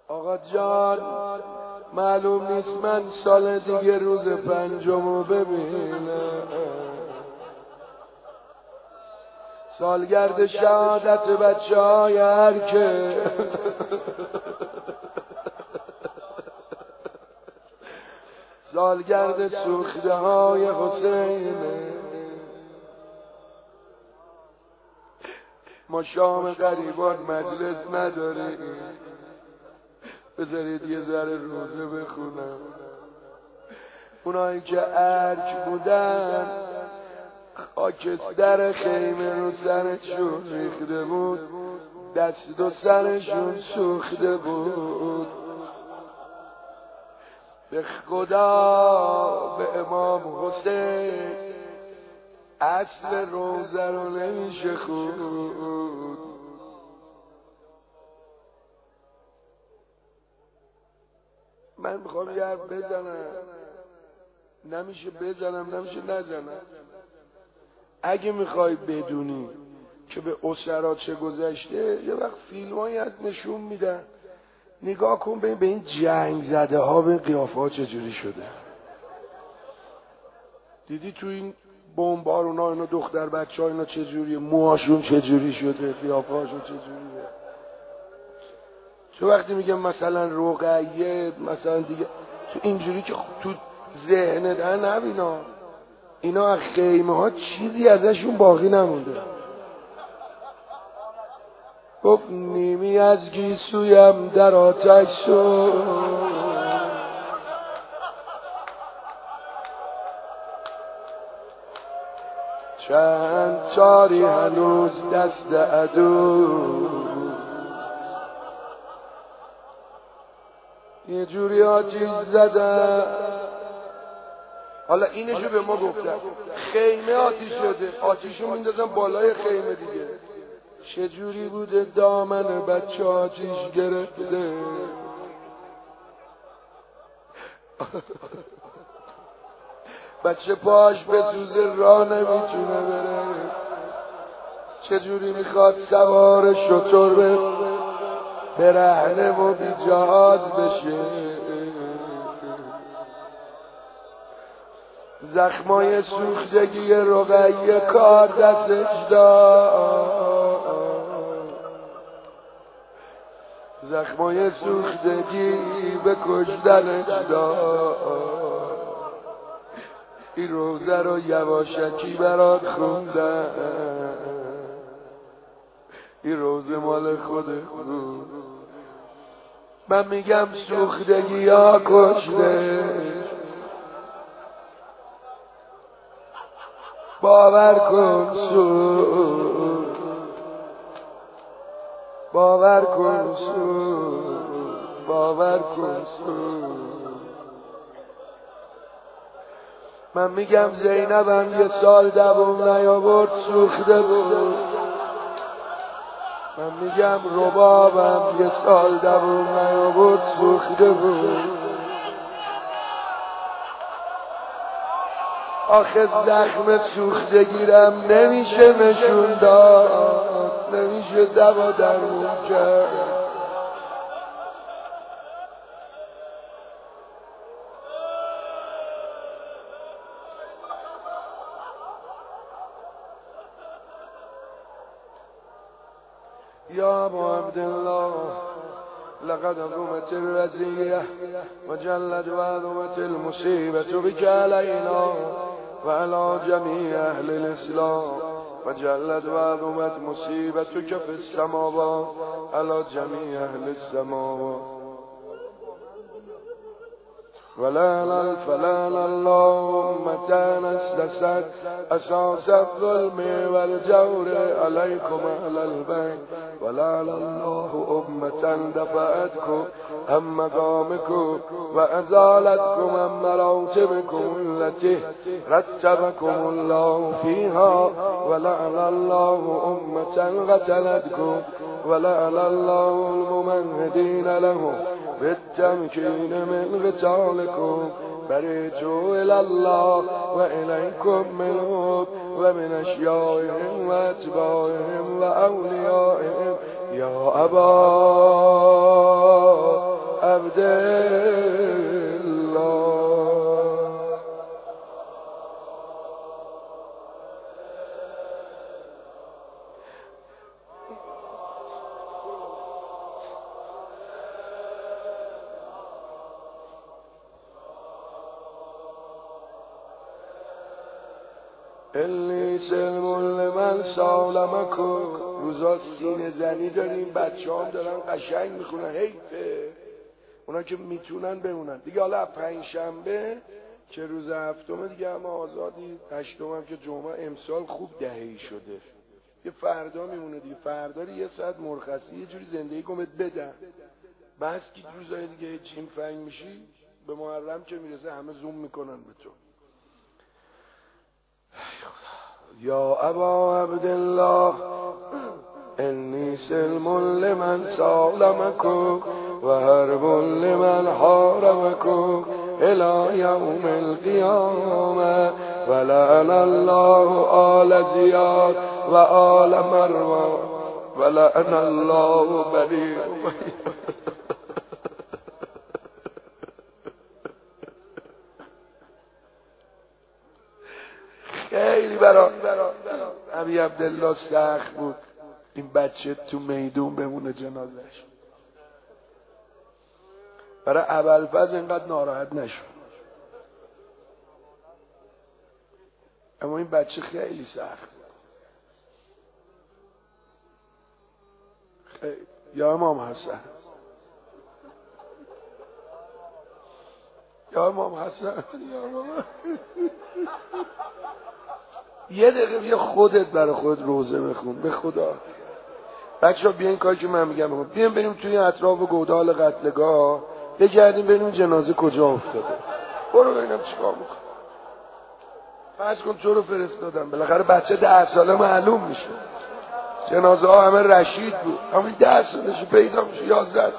آقا جان معلوم نیست من سال دیگه روز پنجمو ببینم، سالگرد شهادت بچه های هر که سالگرد سوخته های حسینه. ما شام غریبان مجلس نداریم، بذارید یه ذره روزه بخونم. اونایی که ارک بودن خاکستر خیمه رو سرشون ریخته بود، دست و سرشون سوخته بود. به خدا به امام حسین اصل روزه رو نمیشه خود. من میخوام یه حرف بزنم، نمیشه بزنم نمیشه نزنم. اگه میخوای بدونی که به اسرا چه گذشته، یه وقت فیلمایی از نشون میدن، نگاه کن ببین به این جنگ زده ها به قیافه ها چجوری شده. دیدی تو این بمبارونا اینا دختر بچه ها اینا چجوریه، موهاشون چجوری شده، قیافه هاشون چجوریه. چه وقتی میگم مثلا رقیه مثلا دیگه تو اینجوری که تو ذهنت نبینا، اینا از خیمه ها چیزی ازشون باقی نمونده. گفت نیمی از گیسویم در آتش شد، چند چاری هنوز دست عدو. یه جوری آتیش زدن. حالا اینشو به ما گفتن خیمه آتیش شده، آتیشو میندازن بالای خیمه دیگه. چه جوری بوده دامن بچه آتیش گرفته. بچه پاش به سوزه راه نمیتونه بره، چه جوری میخواد سوار شتر برهنه و بی جهاز بشه. زخمای سوختگی رقیه کار دستش داد، زخمای سوختگی به کشتنش داد. این روزه رو یواشکی برات خوندم، این روزه مال خود خود. من میگم سوختگی ها کشته، باور کن سوخت، باور کن سوخت، باور کن سوخت. من میگم زینبم یه سال دوم نیاورد سوخته بود. من میگم ربابم یه سال دوم نیاورد سوخته بود. آخه زخم سوختگیرم نمیشه نشون داد، نمیشه دوا درمون کرد. یا ابا عبدالله لقد عظمت الرزیه و جلت و عظمت المصیبت بک علینا و علی جمیع اهل الاسلام و جلت و عظمت مصیبتک فی السماوات علی جمیع اهل السماوات ولعل فلعل اللهم تنسست اساس الظلم والجور علیکم اهل البیت ولعل الله امة دفعتكم عن مقامكم وازالتكم عن مراتبكم التي رتبكم الله فيها ولعل الله امة قتلتكم ولعل الله الممهدين لهم بالتمكين من قتالكم برجوا إلى الله وإليكم منهم ومن أشيائهم وأتباعهم وأوليائهم يا أبا انی سلم لمن سالمکم. روزا سینه زنی داریم، بچه هم دارن قشنگ میخونن، حیفه اونا که میتونن بمونن دیگه. حالا پنجشنبه که روز هفتمه دیگه همه آزادی، هشتم هم که جمعه. امسال خوب دهه‌ای شده، یه فردا میمونه دیگه. فردا یه ساعت مرخصی، یه جوری زندگی کنت بدن. بس که روزای دیگه چین فنگ میشی، به محرم که میرسه همه زوم میکنن به تو. یا ابا عبدالله انی سلم لمن سالمکم و حرب لمن حاربکم الی یوم القیامه ولعن الله آل زیاد و آل مروان ولعن الله بنی خیلی برای ابی عبدالله سخت بود این بچه تو میدون بمونه جنازش. برای ابوالفضل اینقدر ناراحت نشد، اما این بچه خیلی سخت بود. خیلی. یا امام حسن، یا امام حسن، یا امام یه دقیقه بیا خودت برای خودت روزه بخون به خدا. بچه‌ها بیاین کاری که من میگم بکن. بیاین بریم توی اطراف گودال قتلگاه بگردیم ببینیم جنازه کجا افتاده. برو ببینم چیکار میکنه. فرض کن تو رو فرستادم، بالاخره بچه 10 ساله معلوم میشه. جنازه ها همه رشید بود، همین 10 سالش پیدا میشه، 11 سالش.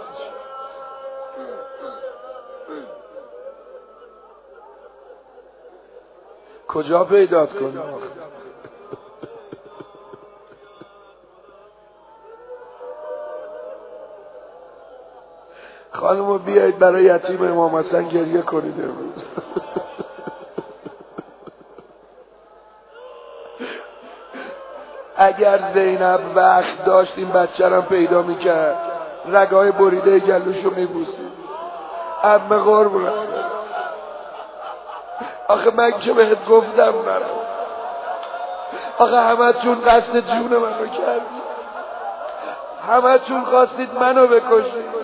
کجا پیدا کنه؟ خانمو بیایید برای یتیم امام حسن گریه کنید امروز. اگر زینب وقت داشت این بچه رو پیدا میکرد، رگای بریده گلوشو میبوسید. عمه قربونه، آخه من که بهت گفتم برام، آخه همه تون قصد جون منو کردید، همه تون خواستید منو بکشید.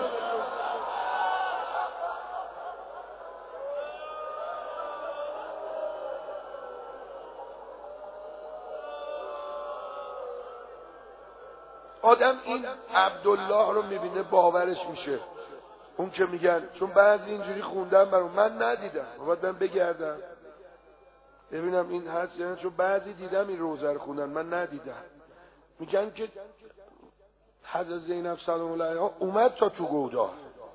آدم این عبدالله رو میبینه باورش میشه. اون که میگن، چون بعضی اینجوری خوندن برام، من ندیدم، باید من بگردم ببینم این هست یعنی، چون بعضی دیدم این روزه رو خوندن من ندیدم. میگن که حضرت زینب سلام الله علیها اومد تا تو گودال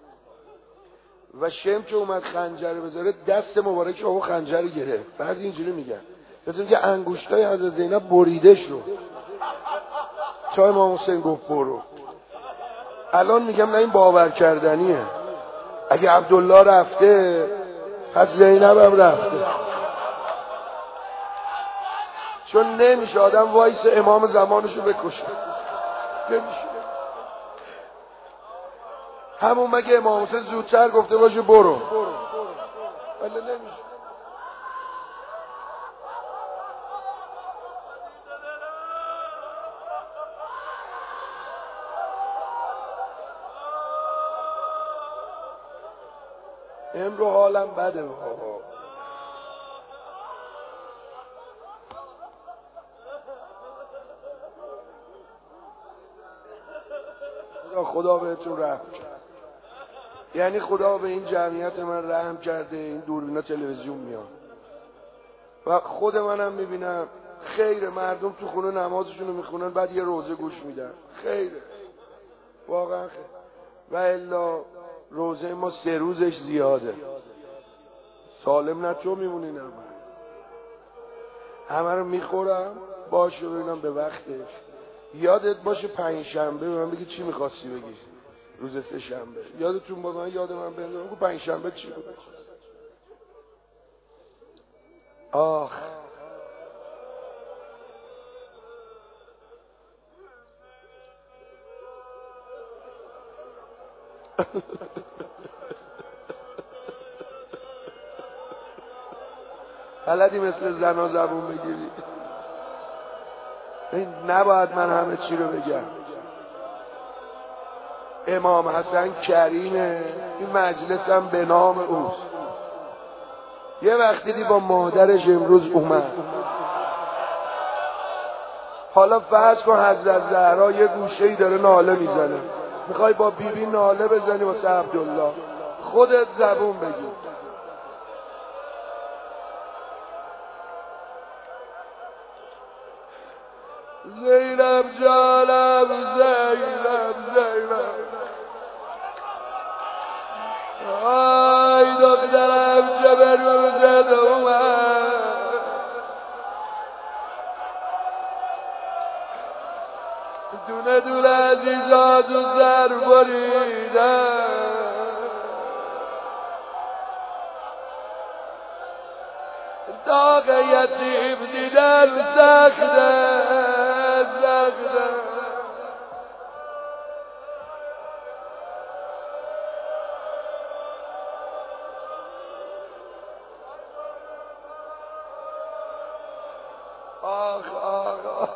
و شم که اومد خنجر بذاره دست مبارک رو خنجر گرفت. بعضی اینجوری میگن مثل که انگشتای حضرت زینب بریده شد تا امام حسین گفت برو. الان میگم نه این باور کردنیه. اگه عبدالله رفته پس زینب هم رفته، چون نمیشه آدم وایس امام زمانشو بکشه، نمیشه. همون مگه امام حسین زودتر گفته باشه برو، ولی نمیشه. امرو حالم بده بابا. خدا بهتون رحم کرد، یعنی خدا به این جمعیت من رحم کرده. این دوربینا تلویزیون میاد و خود منم میبینم خیره. مردم تو خونه نمازشونو میخونن بعد یه روزه گوش میدن، خیره واقعا خیره. و الا روزه ما 3 روزش زیاده، سالم نه تو میمونین. همه رو میخورم باشه ببینم به وقتش. یادت باشه 5 شنبه به من بگی چی میخواستی بگی روز 3 شنبه. یادتون با من، یاد من بندارم بگو 5 شنبه چی بود. آخ بلدی مثل زنا زبون بگیری. این نباید من همه چی رو بگم. امام حسن کریمه، این مجلس هم به نام اوست. یه وقتی با مادرش امروز اومد، حالا فرض کن حضرت زهرا یه گوشه‌ای داره ناله میزنه، میخوای با بیبی ناله بزنی واسه عبدالله، خودت زبون بگی. زینب جانم، زینب زینب، آی دخترم چه به روزت اومد، دونه دونه عزیزات و سر بریدن، داغ یتیم دیدن سخته سخته. آخ آخ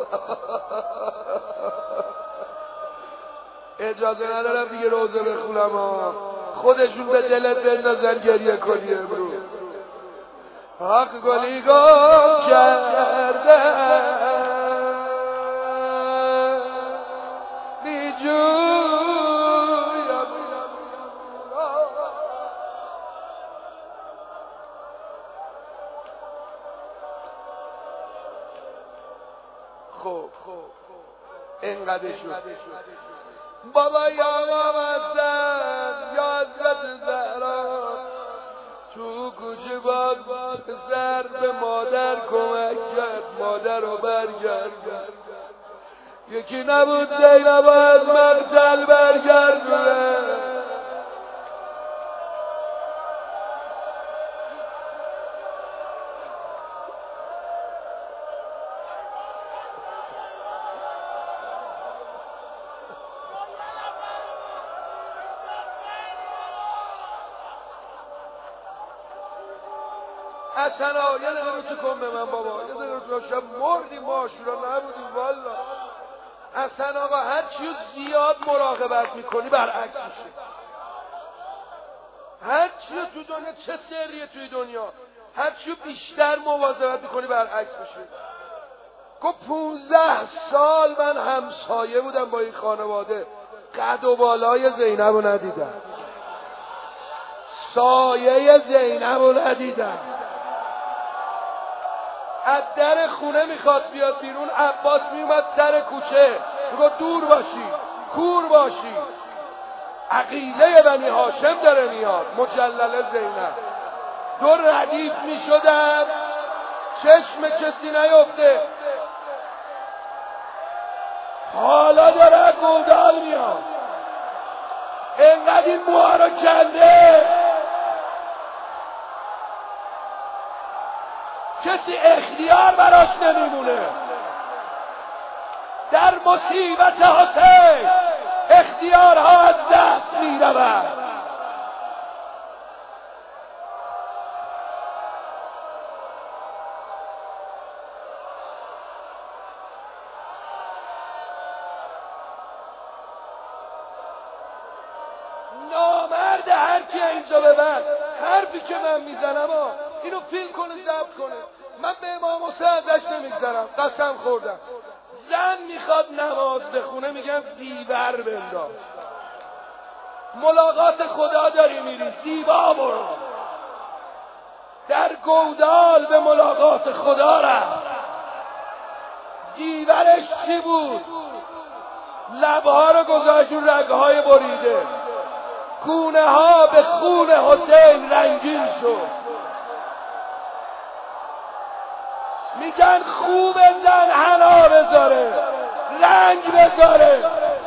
اجازه ندارم دیگه روزه بخونم ها، خودشون به دلت بندازن گریه کنی امروز. حق گلی گم کرده نیجویم. خب اینقدر شد بابا یا مامزن یا حضرت زهرا تو کوچه باد پسر به مادر کمک کرد، مادر رو برگرد. یکی نبود زینب از مقتل برگردونه. حسنا یه دقیقه رو تو کن به من بابا، یه دقیقه رو تو شب مردیم ما عاشورا نبودیم والا. حسن آقا هر چیو زیاد مراقبت میکنی برعکس میشه. هر چیو تو دنیا چه سریه توی دنیا، هر چیو بیشتر مواظبت میکنی برعکس میشه. گفت 15 سال من همسایه بودم با این خانواده، قد و بالای زینب رو ندیدم، سایه زینب رو ندیدم. از در خونه میخواد بیاد بیرون، عباس میومد سر کوچه میگفت دور باشی، کور باشی، عقیله بنی هاشم داره میاد. مجلل زینب دو ردیف میشدم چشم کسی نیفته، حالا داره گودال میاد، اینقدر این موها رو کنده کسی اختیار براش نمیمونه. در مصیبت حسین اختیارها از دست میرود. نامرد هر کی اینجا ببر حرفی که من میزنم اینو فیلم کنه ضبط کنه. من به امام حسین ازش نمیگذرم، قسم خوردم. زن میخواد نماز بخونه میگم دیور بنداز، ملاقات خدا داری میری زیبا برو. در گودال به ملاقات خدا رفت. دیورش چی بود؟ لبها رو گذاشت رو رگهای بریده، گونه ها به خون حسین رنگین شد. میگن خوب زن حنا بذاره، رنگ بذاره،